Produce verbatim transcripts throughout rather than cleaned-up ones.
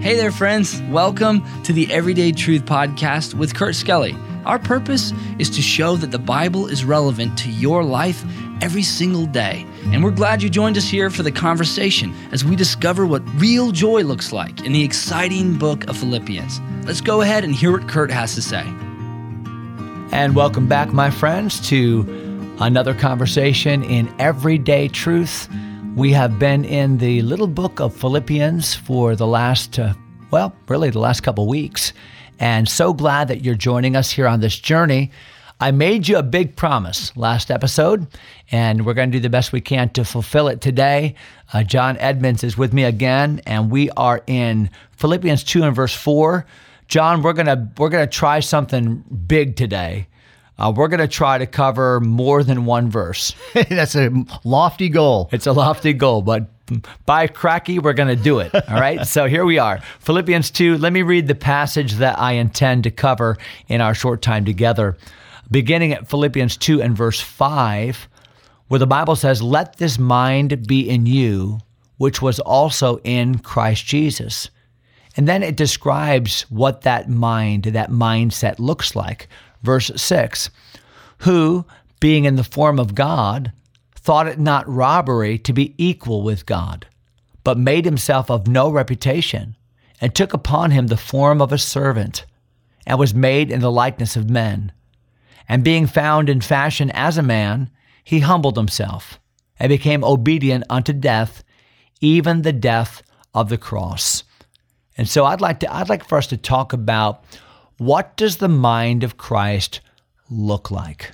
Hey there, friends. Welcome to the Everyday Truth Podcast with Kurt Skelly. Our purpose is to show that the Bible is relevant to your life every single day. And we're glad you joined us here for the conversation as we discover what real joy looks like in the exciting book of Philippians. Let's go ahead and hear what Kurt has to say. And welcome back, my friends, to another conversation in Everyday Truth. We have been in the little book of Philippians for the last, uh, well, really the last couple weeks. And so glad that you're joining us here on this journey. I made you a big promise last episode, and we're going to do the best we can to fulfill it today. Uh, John Edmonds is with me again, and we are in Philippians two and verse four. John, we're gonna we're gonna try something big today. Uh, we're going to try to cover more than one verse. That's a lofty goal. It's a lofty goal, but by cracky, we're going to do it. All right. So here we are. Philippians two. Let me read the passage that I intend to cover in our short time together. Beginning at Philippians two and verse five, where the Bible says, "Let this mind be in you, which was also in Christ Jesus." And then it describes what that mind, that mindset looks like. Verse six, "Who, being in the form of God, thought it not robbery to be equal with God, but made himself of no reputation, and took upon him the form of a servant, and was made in the likeness of men. And being found in fashion as a man, he humbled himself, and became obedient unto death, even the death of the cross." And so I'd like to, I'd like for us to talk about, what does the mind of Christ look like?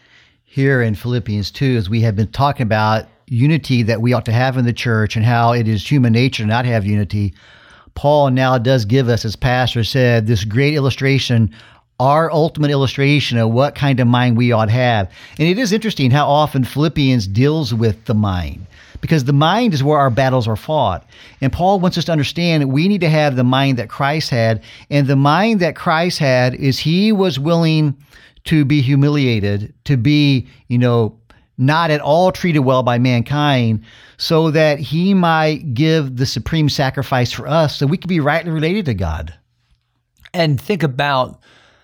Here in Philippians two, as we have been talking about unity that we ought to have in the church and how it is human nature to not have unity, Paul now does give us, as Pastor said, this great illustration, our ultimate illustration of what kind of mind we ought to have. And it is interesting how often Philippians deals with the mind, because the mind is where our battles are fought. And Paul wants us to understand that we need to have the mind that Christ had. And the mind that Christ had is he was willing to be humiliated, to be, you know, not at all treated well by mankind, so that he might give the supreme sacrifice for us so we can be rightly related to God. And think about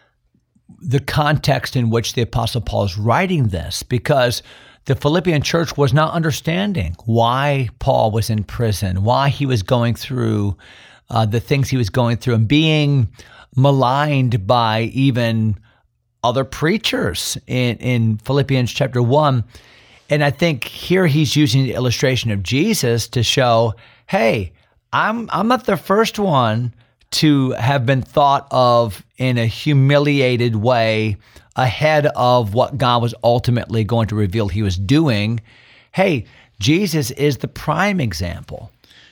the context in which the Apostle Paul is writing this, because the Philippian church was not understanding why Paul was in prison, why he was going through uh, the things he was going through, and being maligned by even other preachers in, in Philippians chapter one. And I think here he's using the illustration of Jesus to show, hey, I'm I'm not the first one to have been thought of in a humiliated way ahead of what God was ultimately going to reveal he was doing. Hey, Jesus is the prime example.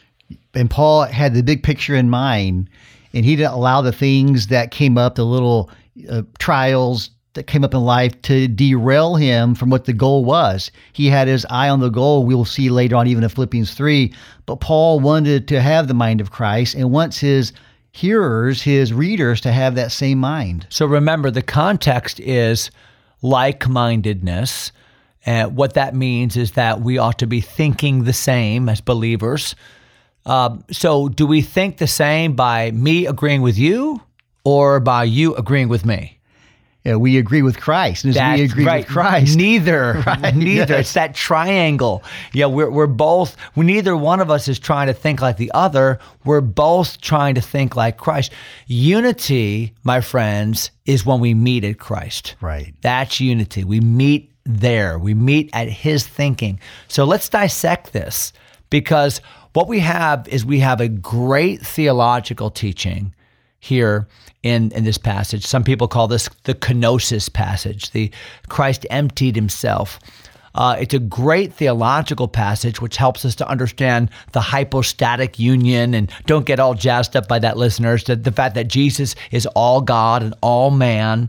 And Paul had the big picture in mind, and he didn't allow the things that came up, the little uh, trials that came up in life, to derail him from what the goal was. He had his eye on the goal. We'll see later on, even in Philippians three. But Paul wanted to have the mind of Christ and wants his hearers, his readers, to have that same mind. So remember, the context is like-mindedness. And what that means is that we ought to be thinking the same as believers. Uh, so do we think the same by me agreeing with you or by you agreeing with me? Yeah, we agree with Christ. As That's we agree right. with Christ. Neither. Right, Neither. yes. It's that triangle. Yeah, we're we're both, neither one of us is trying to think like the other. We're both trying to think like Christ. Unity, my friends, is when we meet at Christ. Right. That's unity. We meet there. We meet at his thinking. So let's dissect this, because what we have is we have a great theological teaching here in, in this passage. Some people call this the kenosis passage, the Christ emptied himself. Uh, it's a great theological passage which helps us to understand the hypostatic union, and don't get all jazzed up by that, listeners, the, the fact that Jesus is all God and all man.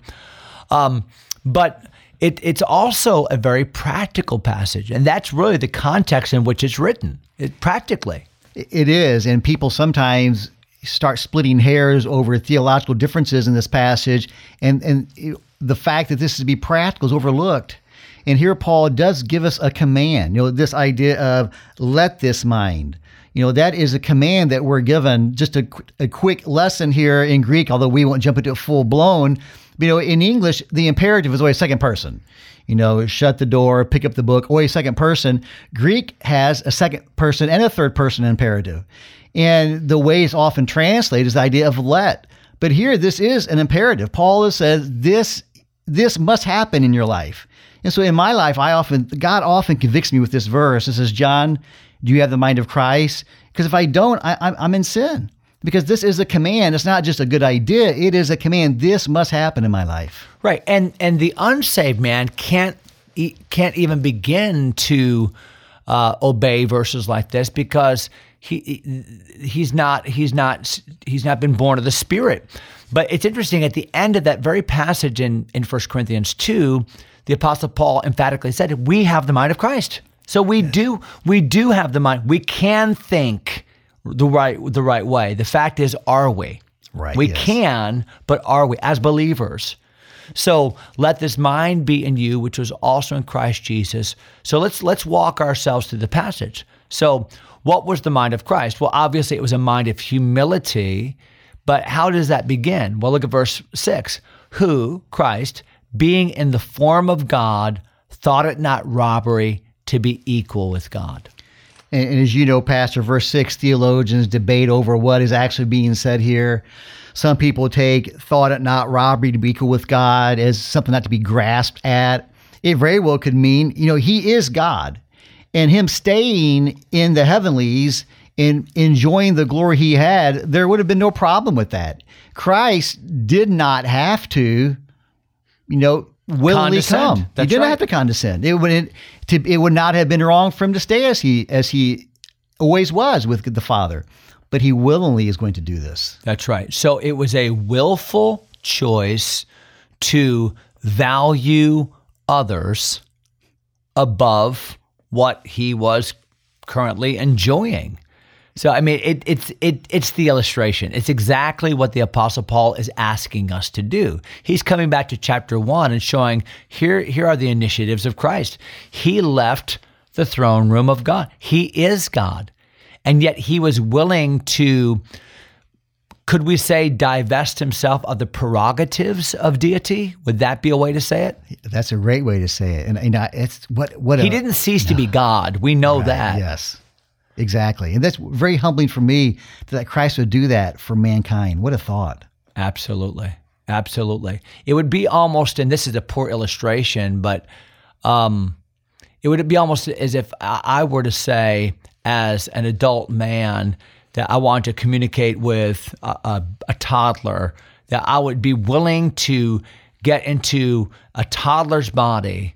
Um, but it, it's also a very practical passage, and that's really the context in which it's written, it, practically. It is, and people sometimes start splitting hairs over theological differences in this passage, and, and the fact that this is to be practical is overlooked. And here Paul does give us a command, you know, this idea of let this mind. You know, that is a command that we're given. Just a, a quick lesson here in Greek, although we won't jump into it full blown. You know, in English, the imperative is always second person. You know, shut the door, pick up the book, always second person. Greek has a second person and a third person imperative. And the way it's often translated is the idea of let. But here, this is an imperative. Paul says this, this must happen in your life. And so in my life, I often, God often convicts me with this verse. It says, John, do you have the mind of Christ? Because if I don't, I, I'm in sin. Because this is a command. It's not just a good idea. It is a command. This must happen in my life. Right. And and the unsaved man can't can't even begin to uh, obey verses like this because he he's not he's not he's not been born of the Spirit. But it's interesting, at the end of that very passage in, in First Corinthians two, the Apostle Paul emphatically said, we have the mind of Christ. So we yes. do we do have the mind. We can think the right the right way. The fact is, are we? Right. We yes. can, but are we as believers? So let this mind be in you, which was also in Christ Jesus. So let's let's walk ourselves through the passage. So what was the mind of Christ? Well, obviously it was a mind of humility, but how does that begin? Well, look at verse six. Who, Christ, being in the form of God, thought it not robbery to be equal with God. And, and as you know, Pastor, verse six, theologians debate over what is actually being said here. Some people take thought it not robbery to be equal with God as something not to be grasped at. It very well could mean, you know, he is God. And him staying in the heavenlies and enjoying the glory he had, there would have been no problem with that. Christ did not have to, you know, willingly Condescend. come. That's he didn't right. have to condescend. It would it, to, it would not have been wrong for him to stay as he as he always was with the Father. But he willingly is going to do this. That's right. So it was a willful choice to value others above what he was currently enjoying. So, I mean, it, it's it, it's the illustration. It's exactly what the Apostle Paul is asking us to do. He's coming back to chapter one and showing, here, here are the initiatives of Christ. He left the throne room of God. He is God. And yet he was willing to, could we say, divest himself of the prerogatives of deity? Would that be a way to say it? That's a great way to say it. And, and I, it's what what he a, didn't cease no. to be God. We know right, that. Yes, exactly. And that's very humbling for me that Christ would do that for mankind. What a thought. Absolutely. Absolutely. It would be almost, and this is a poor illustration, but um, it would be almost as if I were to say, as an adult man, that I want to communicate with a, a, a toddler, that I would be willing to get into a toddler's body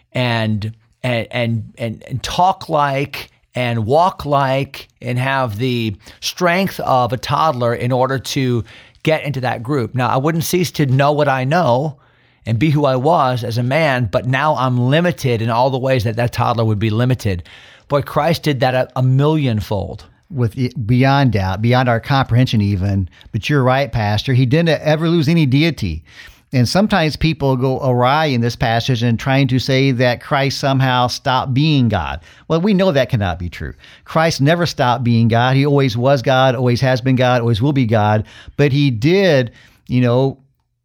and and and and, and talk like and walk like and have the strength of a toddler in order to get into that group. Now, I wouldn't cease to know what I know and be who I was as a man, but now I'm limited in all the ways that that toddler would be limited. Boy, Christ did that a, a millionfold. With it, beyond doubt, beyond our comprehension even. But you're right, Pastor. He didn't ever lose any deity. And sometimes people go awry in this passage and trying to say that Christ somehow stopped being God. Well, we know that cannot be true. Christ never stopped being God. He always was God, always has been God, always will be God. But he did, you know,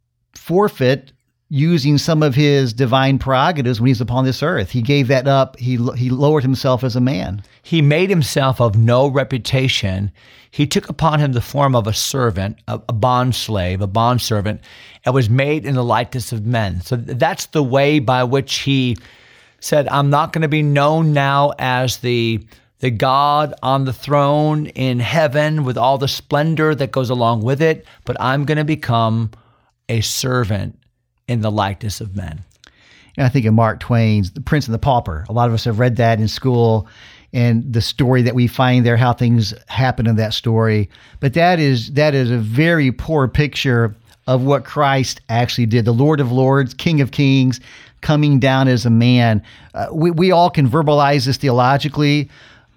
forfeit using some of his divine prerogatives when he's upon this earth. He gave that up. He he lowered himself as a man. He made himself of no reputation. He took upon him the form of a servant, a, a bond slave, a bond servant, and was made in the likeness of men. So that's the way by which he said, I'm not going to be known now as the the God on the throne in heaven with all the splendor that goes along with it, but I'm going to become a servant in the likeness of men. And I think of Mark Twain's The Prince and the Pauper. A lot of us have read that in school, and the story that we find there, how things happen in that story. But that is that is a very poor picture of what Christ actually did. The Lord of Lords, King of Kings, coming down as a man. Uh, we, we all can verbalize this theologically,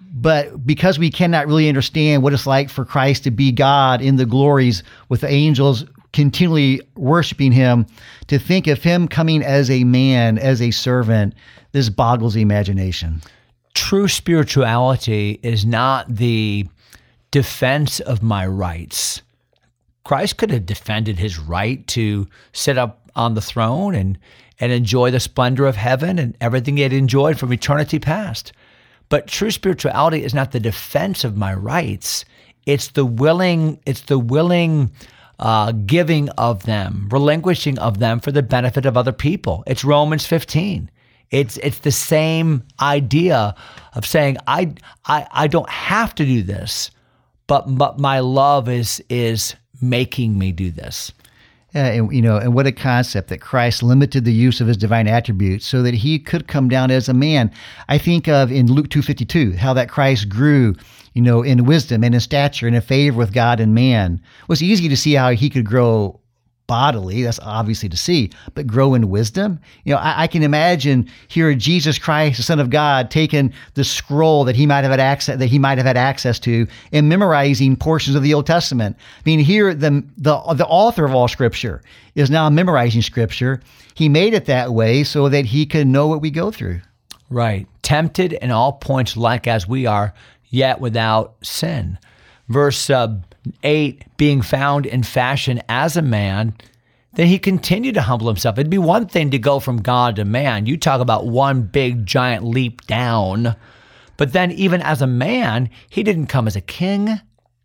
but because we cannot really understand what it's like for Christ to be God in the glories with the angels continually worshiping him, to think of him coming as a man, as a servant, this boggles the imagination. true spirituality is not the defense of my rights. Christ could have defended his right to sit up on the throne and, and enjoy the splendor of heaven and everything he had enjoyed from eternity past. But true spirituality is not the defense of my rights. It's the willing, it's the willing uh, giving of them, relinquishing of them for the benefit of other people. It's Romans fifteen. It's it's the same idea of saying, I I, I don't have to do this, but but my love is is making me do this. Yeah, and you know, and what a concept that Christ limited the use of his divine attributes so that he could come down as a man. I think of in Luke two fifty-two, how that Christ grew, you know, in wisdom and in stature and in favor with God and man. It was easy to see how he could grow bodily, that's obviously to see, but grow in wisdom. You know, I, I can imagine here Jesus Christ, the Son of God, taking the scroll that he might have had access that he might have had access to and memorizing portions of the Old Testament. I mean, here the the the author of all Scripture is now memorizing Scripture. He made it that way so that he could know what we go through. Right. Tempted in all points like as we are, yet without sin. Verse uh, eight, being found in fashion as a man, then he continued to humble himself. It'd be one thing to go from God to man. You talk about one big giant leap down. But then even as a man, he didn't come as a king.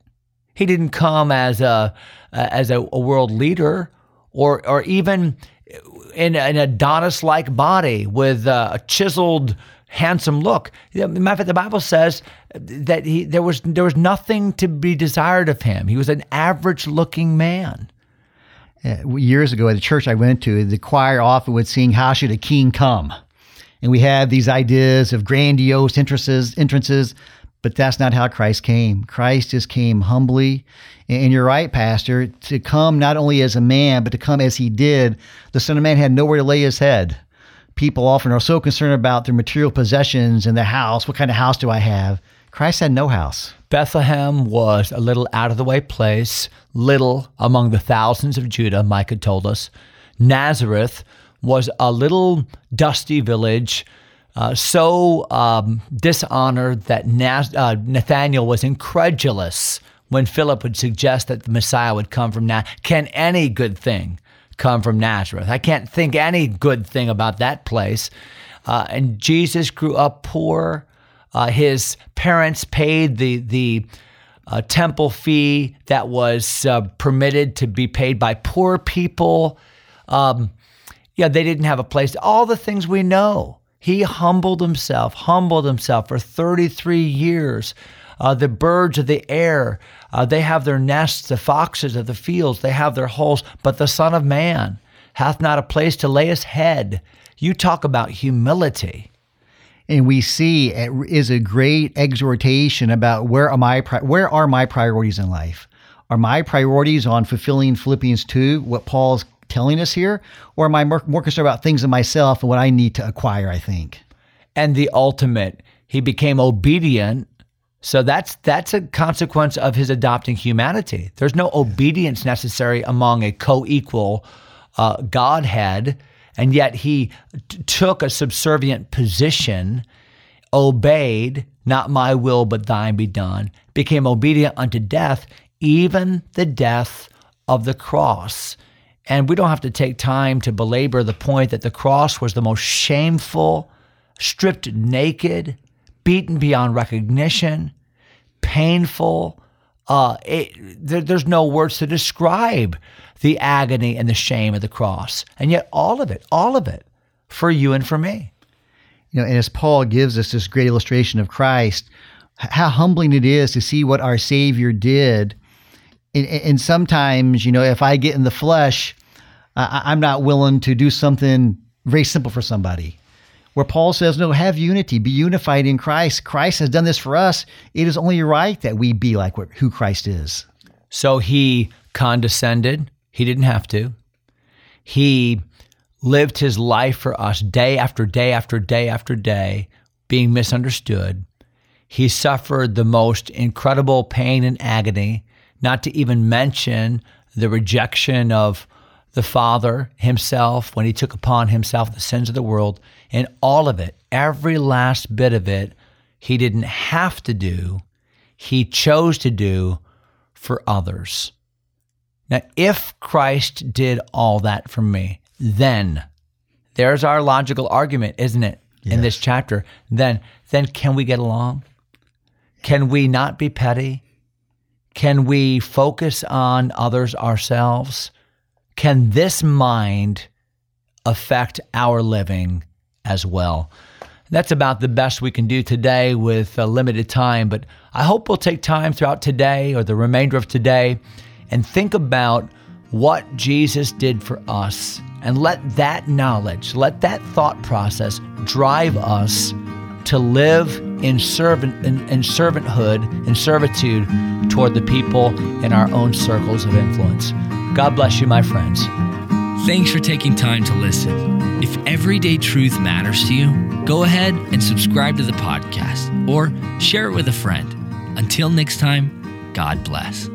He didn't come as a as a, a world leader, or or even in an Adonis-like body with a chiseled, handsome look. Matter of fact, the Bible says that he there was there was nothing to be desired of him. He was an average-looking man. Yeah, years ago at the church I went to, the choir often would sing, "How should a king come?" And we have these ideas of grandiose entrances, entrances, but that's not how Christ came. Christ just came humbly. And you're right, Pastor, to come not only as a man, but to come as he did. The Son of Man had nowhere to lay his head. People often are so concerned about their material possessions and the house. What kind of house do I have? Christ had no house. Bethlehem was a little out-of-the-way place, little among the thousands of Judah, Micah told us. Nazareth was a little dusty village, uh, so um, dishonored that Naz- uh, Nathanael was incredulous when Philip would suggest that the Messiah would come from Nazareth. Can any good thing come from Nazareth? I can't think any good thing about that place. Uh, and Jesus grew up poor. Uh, his parents paid the the uh, temple fee that was uh, permitted to be paid by poor people. Um, yeah, they didn't have a place. All the things we know. He humbled himself, humbled himself for thirty-three years. Uh, the birds of the air, uh, they have their nests, the foxes of the fields, they have their holes, but the Son of Man hath not a place to lay his head. You talk about humility. And we see it is a great exhortation about where are my where are my priorities in life? Are my priorities on fulfilling Philippians two, what Paul's telling us here? Or am I more, more concerned about things in myself and what I need to acquire, I think? And the ultimate, he became obedient. So that's that's a consequence of his adopting humanity. There's no obedience necessary among a co-equal uh, Godhead, and yet he t- took a subservient position, obeyed, not my will but thine be done, became obedient unto death, even the death of the cross. And we don't have to take time to belabor the point that the cross was the most shameful, stripped naked, beaten beyond recognition, painful. Uh, it, there, there's no words to describe the agony and the shame of the cross. And yet all of it, all of it, for you and for me. You know, and as Paul gives us this great illustration of Christ, how humbling it is to see what our Savior did. And, and sometimes, you know, if I get in the flesh, I, I'm not willing to do something very simple for somebody. Where Paul says, no, have unity, be unified in Christ. Christ has done this for us. It is only right that we be like what, who Christ is. So he condescended. He didn't have to. He lived his life for us day after day after day after day, being misunderstood. He suffered the most incredible pain and agony, not to even mention the rejection of the Father himself when he took upon himself the sins of the world. And all of it, every last bit of it, he didn't have to do, he chose to do for others. Now, if Christ did all that for me, then there's our logical argument, isn't it, yes. in this chapter? Then, then can we get along? Can we not be petty? Can we focus on others ourselves? Can this mind affect our living as well? That's about the best we can do today with a limited time, but I hope we'll take time throughout today or the remainder of today and think about what Jesus did for us, and let that knowledge, let that thought process drive us to live in servant in, in servanthood and servitude toward the people in our own circles of influence. God bless you, my friends. Thanks for taking time to listen. If everyday truth matters to you, go ahead and subscribe to the podcast or share it with a friend. Until next time, God bless.